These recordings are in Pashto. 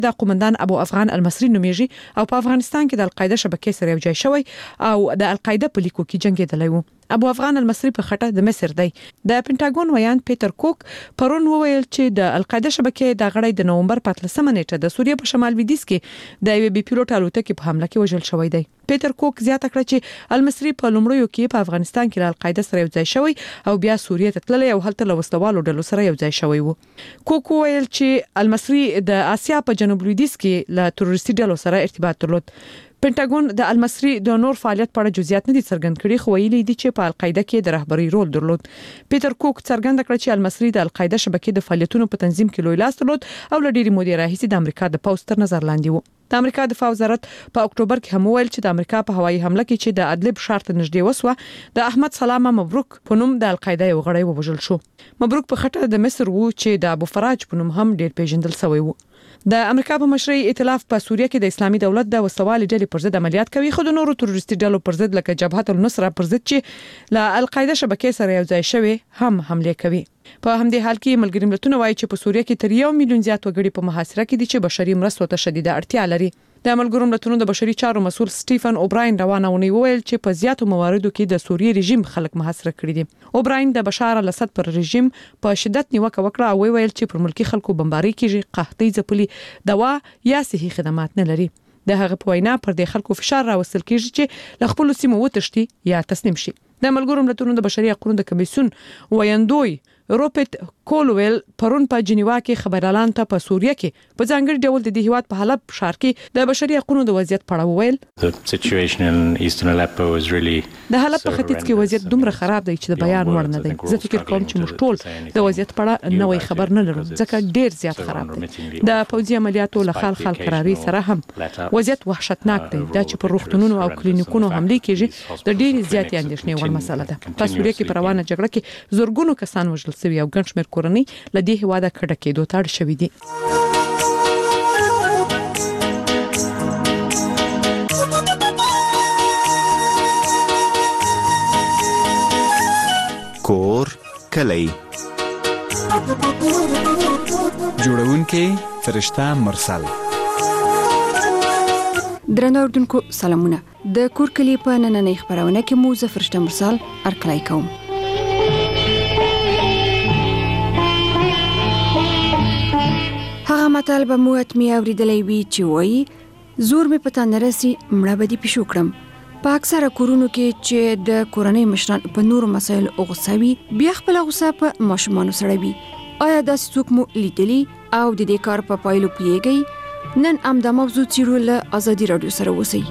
د قومندان ابو افغان المصری نومیږي او په افغانستان کې د القاعده شبکې سره یو ځای شوی او د القاعده په لیکو کې جنگیدلی و. ابو افغان المصری په خټه د مصر دی. د پینټاګون ویان پیټر کوک پرون وویل چې د القاعده شبکې د غړي د نومبر 15 نیټه د سوریه په شمال لویدیځ کې د یو بي پیلوټ الوتکې په حمله کې وژل شوی دی. پیټر کوک زیاته کړه چې المصری په لومړیو کې په افغانستان کې د القاعده سره یو ځای شوی او بیا سوریه ته تللی او هلته له وسلوالو ډلو سره یو ځای شوی و. کوک ویل چې المصری د آسیا په جنوب لویدیځ کې له تروریستي ډلو سره ارتباط درلود. پینټاګون د المصری د نور فعالیت په اړه جزئیات نه دي څرګند کړي خو ویلي دي چې په القاعده کې د رهبری رول درلود. پیټر کوک څرګند کړ چې المصری د القاعده شبکې د فعالیتونو په تنظیم کې لوی لاس درلود او له ډېری مودې راهیسې د امریکا د پوز تر نظر لاندې و. د امریکا دفاع وزارت په اکتوبر کې هم ویل چې د امریکا په هوایي حمله کې چې د ادلب ښار ته نږدې وسوه د احمد سلامه مبروک په نوم د القاعده یو غړی ووژل شو. مبروک په خټه د مصر وو چې د ابو فراج په نوم هم ډېر پیژندل شوی وو. د امریکا په مشرۍ ائتلاف په سوریه کې د اسلامي دولت د وسوالي ډلې پر ضد عملیات کوي خو د نورو تروریستي ډلو پر ضد لکه جبهه النصره پر ضد چې له القاعده شبکې سره یو ځای شوی هم حمله کوي. په همدې حال کې ملګری ملتونه وایي چې په سوریه کې تر 1 میلیون زیات وګړي په محاصره کې دي چې بشري مرستو ته شدیده اړتیا لري. د ملګرو ملتونو د بشري چارو مسؤل سټیفن اوبراین روانه ونی ویل چې په زیاتو مواردو کې د سوریې رژیم خلک محاصره کړي دي. اوبراین د بشار الاسد پر رژیم په شدت نیوکه وکړه او ویل چې پر ملکی خلکو بمباري کیږي، قحطي ځپلي، دوا یا صحي خدمات نه لري. د هغه په وینا پر دې خلکو فشار راوستل کیږي چې له خپل سیمو وتښتي یا تسلیم شي. د ملګرو ملتونو د بشري حقوقو د کمیسیون ویاندوی روبرت کولویل پرون په جنیوا کې خبريالان ته په سوریه کې په ځانګړي ډول د هیواد په حلب ښار کې د بشري حقوقو د وضعیت په اړه وویل. د حلب په ختیځ کې وضعیت دومره خراب دی چې د بیان وړ نه دی. زه فکر کوم چې موږ ټول د وضعیت په اړه نوې خبر نه لرو ځکه ډیر زیات خراب دی. د پوځي عملیاتو له خال قراري سره هم وضعیت وحشتناک دی. دا چې پر روغتونونو او کلینیکونو حمله کیږي د ډیر زیات اندېښنې وړ مسله ده. په سوریه کې په روانه جګړه کې زورګونو کسان وژل شوي او ګڼ شمېر کورنۍ له دې هواده کډه کېدو ته اړ شوي دي. کور کلی جوړونکي فرشته مرسل. درنو اوردونکو سلامونه. د کور کلی په نننۍ خبرونه کې مو زه فرشته مرسل ارکلای کوم. هغه متل به مو اتمی اوریدلې وی چې وایي زور می پتا نرسي مړه بدی پښو کړم. په اکثره کورونو کې چې د کورنۍ مشران په نور مسایل غوسوي بیا خپل غوسه په ماشومان سره وي. آیا دا څوک مو لیدلی او د دې کار په پایلو پیږي؟ نن هم د موضوع چیرو له ازادي رادیو سره وسی.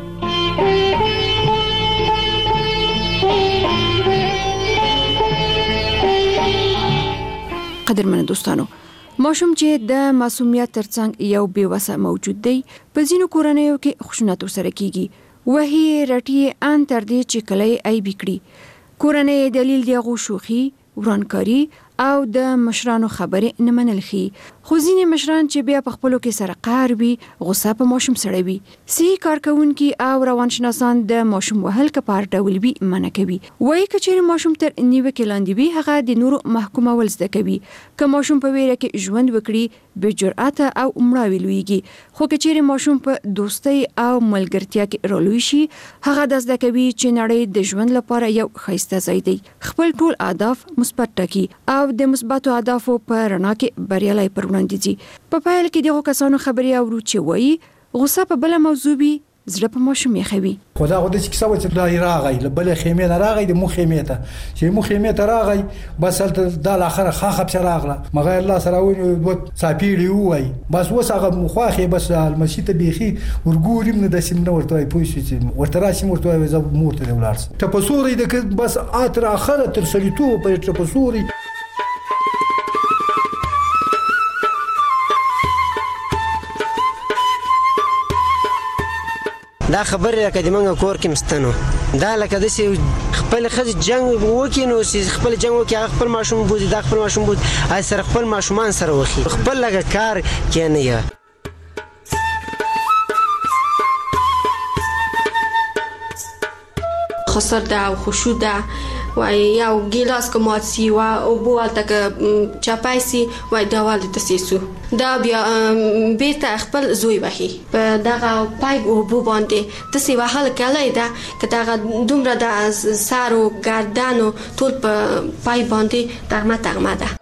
قدرمن دوستانو، ماشوم چې د معصومیت ترڅنګ یو بیوسه موجود دی په ځینو کورنیو کې خشونت سره کیږي. وهي رټي ان تر دې چې کلی ای بکړي. کورنۍ دلیل دی غو شوخي، ورانکاری او د مشرانو خبرې نه منل خي. خو ځینې مشران چې بیا په خپلو کې سره قهر وي، غصه په ماشوم سره وي. صحي کارکونکي او روانشناسان د ماشوم وهل کپار ډول وي منع کوي. وایي کچېر ماشوم تر نیوکې لاندې وي هغه د نورو محکومول زده کوي. که ماشوم په ویره کې ژوند وکړي به جرأت او مړاوي لويږي. خو کچېر ماشوم په دوستۍ او ملګرتیا کې رالوي شي هغه د زده کوي چې نړۍ د ژوند لپاره یو ښایسته ځای دی. خپل ټول اهداف مثبت ټاکي او د مثبتو اهدافو په رڼا کې بریالي پر وړاندې ځي. په پایله کې دغه کسانو خبرې اورو چې وایي غوسه په بل موضوع وي زړه په ماشوم یې خوي. خدا خو د کیسه و چې دا راغی له بل خیمه نه راغی د مو خیمه ته چې مو خیمه ته راغی بس د اخر خاخب سره راغله مغه الله سره و صافیلی وای بس وسغه مخاخه بس المسجد بيخي ورګورم نه د سیم نه ورته پوي چې ورته راشي ورته ز مورته ولارس ته په سوري د بس اتر اخر تر سلیتو په سوري. دا خبر راکې د منګه کور کې مستنو دا لکه د سي خپل خځ جنگ وکینو سي خپل جنگ وکي خپل ماشوم بوزي دا خپل ماشوم بوز اي سره خپل ماشومان سره وخي خپل لګه کار کینه یا خسر ده او خشوع ده وای یو ګیلاس کومات سی وا او بوالته ک چپایسي وای داوال تاسو دا بیا بیت خپل زوی وهي په دغه پایپ او بو باندې تاسو وهل کله دا کدا دومره د سارو ګردانو ټول په پایپ باندې تغمه ده.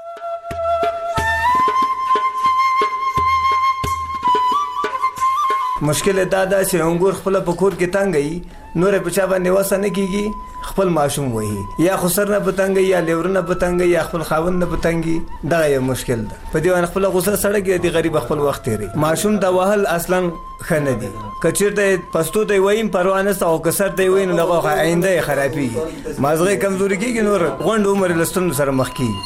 مشکل دا چې انګور خپل په کور کې تنګي نور په چا باندې وسنه کیږي خپل ماشوم وهي یا خسر نه پتنګي یا لیور نه پتنګي یا خپل خاون نه پتنګي دا یو مشکل ده. په دې باندې خپل غوسه سره کې دی غریب خپل وخت لري ماشوم دا وهل اصلا خنه دي کچیر ته پستو دی ویم پروانه او کسر دی وین لغه آینده خرابي مازغه کمزوري کیږي نور غوند عمر لستون سره مخ کی.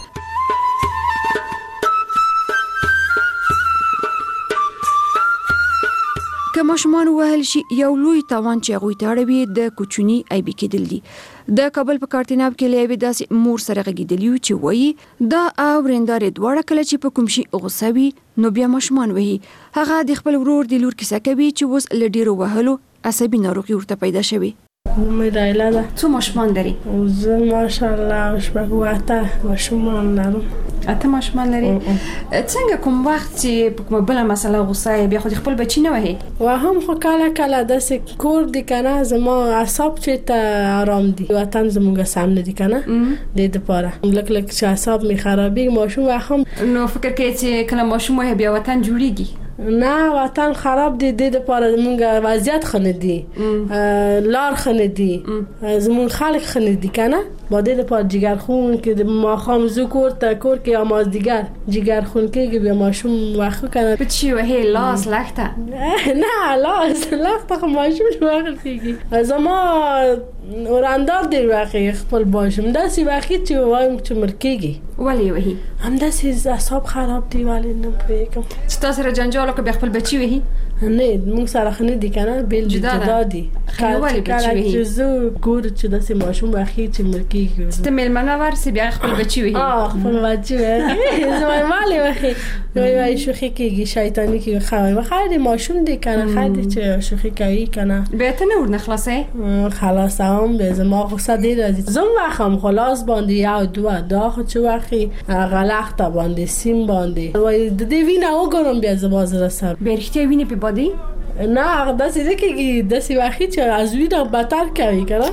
که ماشومان وهل شي یو لوی تاوان چې هغوی ته اړوي د کوچني ایبي کېدل دي. د کابل په کارتیناب کې لیوي داسې مور سره غږیدلی چې وایي دا اورېندارې دواړه کله چې په کوم شي غوسه وي نو بیا ماشومان وهي. هغه د خپل ورور د لور کیسه کوي چې اوس له ډېرو وهلو عصبي ناروغي ورته پیدا شوې. مدایله ده. څو ماشومان لري؟ زه ماشاءالله شپږ اته ماشومان لرم. اته ماشومان لري. څنګه کوم وخت چې په کومه بله مسله غوسه بیا خو خپل بچی نه وهي؟ وهم خو کله کله داسې کور دی کنه زما اعصاب چې ته آرام دي وطن زموږ سم نه دي کنه د دپاره لک لک چې اعصاب می خرابي ماشوم وهم نو فکر کوي چې کله ماشوم وهي بیا وطن جوړیږي؟ نه وطن خراب دي د لپاره موږ وضعیت خنه دي لار خنه دي زمون خلک خنه دي کنه با د لپاره جگر خون کې د ماخام زو کور کې اماز دیگر جگر خون کې بیا ماشوم واخو کنه بچي وهي لاس لخته نه لاس لخته ماشوم واخل کېږي زما وراندار دی واقعي خپل باشم داسې واقعي چې وایم چې مرکېږي ولی وهي هم داسې اعصاب خراب دی ولی نه پوهېږم چې تاسو سره جنجال وکړه بیا خپل بچي وهي نه موږ سره خنه دي کنه بیل جدا دي کله چې زه ګور چې داسې ماشوم واقعي چې مرکېږي ته مېلمانه ورسې بیا خپل بچي وهي خپل بچي وهي زما مالې وهي وای شوخي کېږي شیطانی کې خوای خیر ماشوم دی کنه خیر چې شوخي کوي کنه بیا ته نه ورنه خلاصې خلاصم به زما غوسه دی راځي زم واخم خلاص باندې یو دوه دا خو چې واخی غلط باندې سیم باندې وای د دې وینه وګورم بیا زما زړه سر برختي وینه په بادي نه داسې نه کېږي داسې واخی چې از وینه بدتر کوي کنه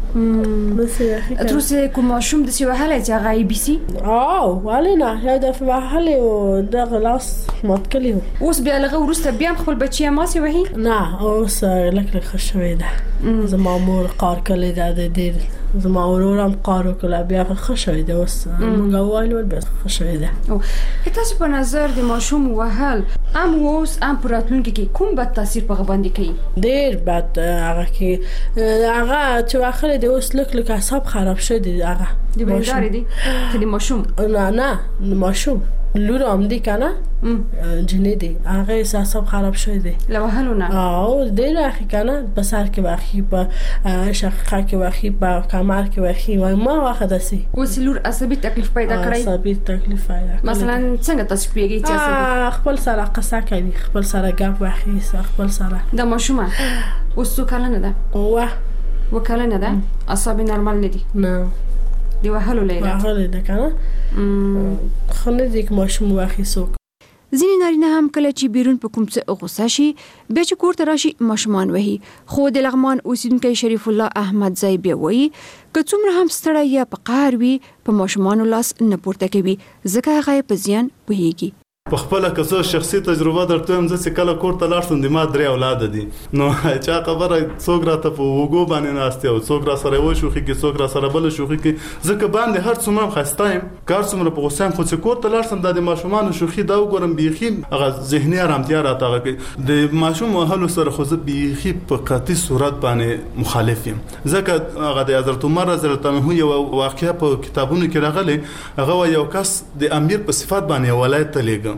تر اوسه کوم ماشوم د سی وهله چې هغه ای بي سي ولی نه یو دفعه وهله او د غلاس مات کړی اوس بیا لغه ورسته بیا خپل بچی ماسي وهي نه اوس لکه خوشوي ده زما مور قار کړی ده د زما اورورم قارو کله بیا خوشوي ده اوس موږ وایو بیا خوشوي ده تاسو په نظر د ماشوم وهل اوس پراتلونکي کې کوم بد تاثیر په باندې کوي؟ ډیر بد هغه کې هغه چې واخره د اوس لک اعصاب خراب شدي هغه دی بندار دي ته د ماشوم نه ماشوم لور هم دی کنه جنې دی هغه اعصاب خراب شدي لوهلونه ډیر اخی کنه په سر کې واخی په شقه کې واخی په کمر کې واخی وای ما واخه دسي اوس لور عصبي تکلیف پیدا کړی عصبي تکلیف پیدا مثلا څنګه تاسو پیږی چې خپل سره قصه کوي خپل سره غپ واخی خپل سره د ماشومه اوس څو کلنه ده وکلنه ده اعصاب نورمال نه دي نه دی وهلو لیدا وهلو ده کنه خنه دې ماشوم واخی سو ځینې نارینه هم کله چې بیرون په کوم څه غوسه شي بیا چې کور ته راشي ماشومان وهي خو د لغمان اوسیدونکی شریف الله احمد زای بیا وایي که څومره هم ستړی یا په قهر وي په ماشومانو لاس نه پورته کوي ځکه هغه په زیان پوهیږي. په خپل کسو شخصي تجربه درته هم چې کله کور ته لاړ شم د ما 3 اولاد دي نو چا خبره څوک راته په وګو باندې ناشته او څوک را سره و شوخي کې څوک را سره بل شوخي کې ځکه باندې هر څومره خستایم کار څومره په غوسه خو چې کور ته لاړ شم د ماشومان شوخي دا وګورم بيخي هغه ذهني آرامتیا راته کوي د ماشوم وهلو سره خو زه بيخي په قطعي صورت باندې مخالف یم ځکه هغه د حضرت عمر رضی الله عنه یو واقعیا په کتابونو کې راغلی هغه یو کس د امیر په صفات باندې ولایت ته لګم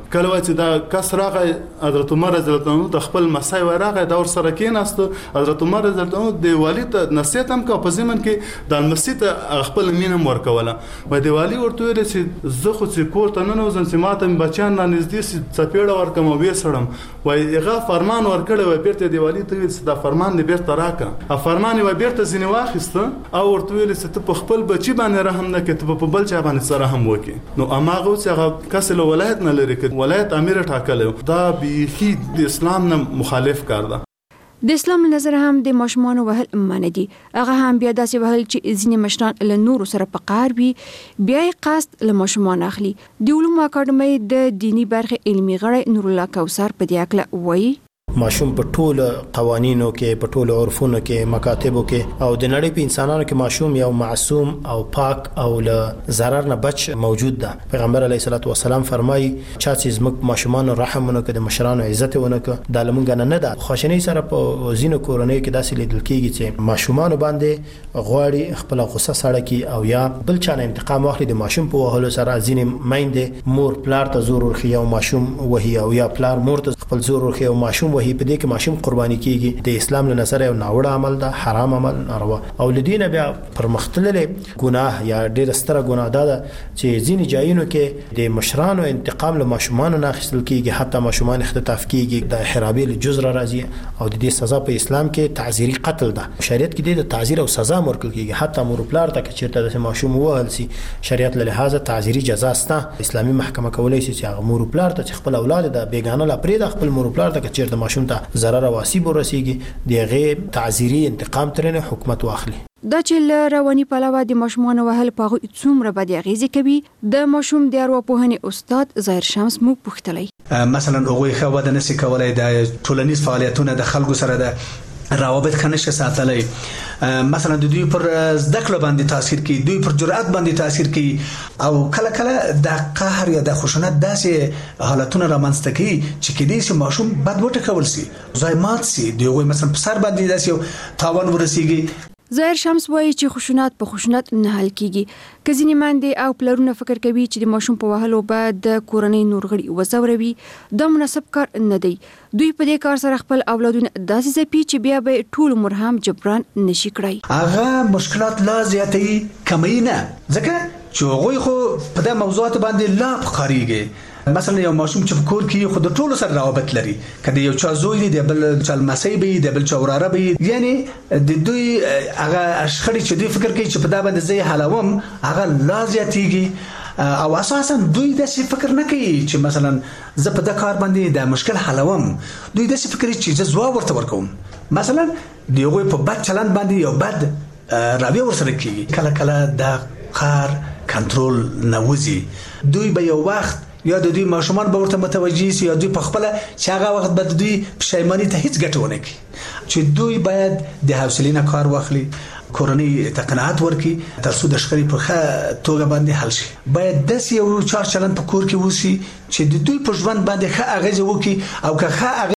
کله وای چې دا کس راغی حضرت عمر رضی الله عنه د خپل مسای و راغی دا ور سره کېناست حضرت عمر رضی الله عنه د والی ته نصیحت هم کو په زمن کې د مسجد خپل مینه ورکوله و د والی ورته ویل چې زه خو چې کور ته نه وزم چې ماته بچیان نه نږدې سي چپېړه ورکم او وې سړم وای هغه فرمان ورکړی و بیرته د والی ته ویل چې دا فرمان دې بیرته راکړه ا فرمان و بیرته ځنی واخیست او ورته ویل چې ته په خپل بچی باندې رحم نه کې ته په بل چا باندې سره هم وکې نو اماغه چې هغه کسل ولایت نه لري کې ولایت امیر ټاکل دا به د اسلام نه مخالف کار ده د اسلام نظر هم د ماشومان وهل منع دي هغه هم بیا داسې وهل چې ځینې مشران له نور سره په قار وي بیا قصد له ماشومان اخلي د علومو اکاډمۍ د دینی برخه علمي غړی نور الله کوثر په دې اړه وایي ماشوم په ټولو قوانینو کې په ټولو عرفونو کې مکاتبو کې او د نړۍ په انسانانو کې ماشوم یو معصوم او پاک او له ضرر نه بچ موجود ده پیغمبر علیه الصلاۃ والسلام فرمایي چې زموږ ماشومان رحم ونکړي د مشرانو عزت ونکړي د لمونګ نه ده خوشنۍ سره په زینو کورنۍ کې داسې لیدل کېږي چې ماشومان باندې غواړي خپل غصه سړه کی او یا بل چا نه انتقام واخلي د ماشوم په وهلو سره ځینې میندې مور پلار ته زور ورخي او ماشوم وهي او یا پلار مور ته خپل زور ورخي او ماشوم وهي په دې کې ماشوم قرباني کیږي د اسلام له نظر یو ناوړه عمل ده حرام عمل ناروا او لدینه بیا پر مختللې ګناه یا ډېر ستره ګناه ده چې ځینې ځایونو کې د مشرانو انتقام له ماشومان نه اخیستل کیږي حتی ماشومان اختطاف کیږي د حرابې له جزء راځي او د دې سزا په اسلام کې تعزیری قتل ده شریعت کې د تعزیر او سزا ورکول کیږي حتی مور پلار ته چیرته د ماشوم وهل سي شریعت له لحاظه تعزیری جزا سته اسلامي محکمه کولای شي چې مور پلار ته خپل اولاد د بیگانه لا پرې د خپل مور پلار ته چیرته ماشوم ته ضرر او آسیب ورسیږي دغه تعزیری انتقام ترنه حکومت واخلي دا چې له رواني پلوه د ماشومان وهل په څومره بد اغیزه کوي د ماشوم د ارواپوهنې استاد ظاهر شمس مو پوښتلی مثلا هغه خو د نس کولای د ټولنیز فعالیتونه د خلکو سره د روابط خنشه ساتلای مثلا د دوی پر زده کړه باندې تاثیر کوي دوی پر جرأت باندې تاثیر کوي او کله کله د قهر یا د خشونت داسې حالتونه رامنځته کوي چې کدي چې ماشوم بد وټکول سي زایمات سي دوی مثلا په سر باندې داسې تاوان ورسیږي ظاهر شمس وایي چې خشونت په خشونت نه حل کیږي کزینې ماندې او پلرونه فکر کوي چې د ماشوم په وهلو بعد د کورنۍ نور غړي وزوروي دا مناسب کار نه دی دوی په دې کار سره خپل اولادونه داسې ځپي چې بیا به ټول عمر هم جبران نشي کړای هغه مشکلات لا زیاتې کمی نه ځکه چې هغه خو په دې موضوعات باندې لا فقریږي مثلا یو ماشوم چې کور کې خو د ټولو سره روابط لري کله یو چا زوی دی د بل چا مسای به د بل چا وراره به یعنی د دوی هغه اشخړي چې دوی فکر کوي چې په دا باندې زی حلوم هغه لا زیاتېږي او اساسا دوی د فکر نه کوي چې مثلا زه په دا کار باندې د مشکل حلوم دوی د فکر چې زه ځواب ورته ورکوم مثلا دیغه په بد چلند باندې یو بد راوی ورسره کوي کله کله د قهر کنټرول نوځي دوی به یو وخت یا د دوی ماشومان به ورته متوجي سي یا دوی په خپل چې هغه وخت به دوی پښیمانی ته هیڅ ګټه ونه کوي چې دوی باید د حوصلې نه کار واخلي کورنۍ ته قناعت ورکړي تر څو د شخړې په ښه توګه باندې حل شي باید داسې یو چار چلند په کور کې وسی چې د دوی په ژوند باندې ښه اغیزه وکړي او که ښه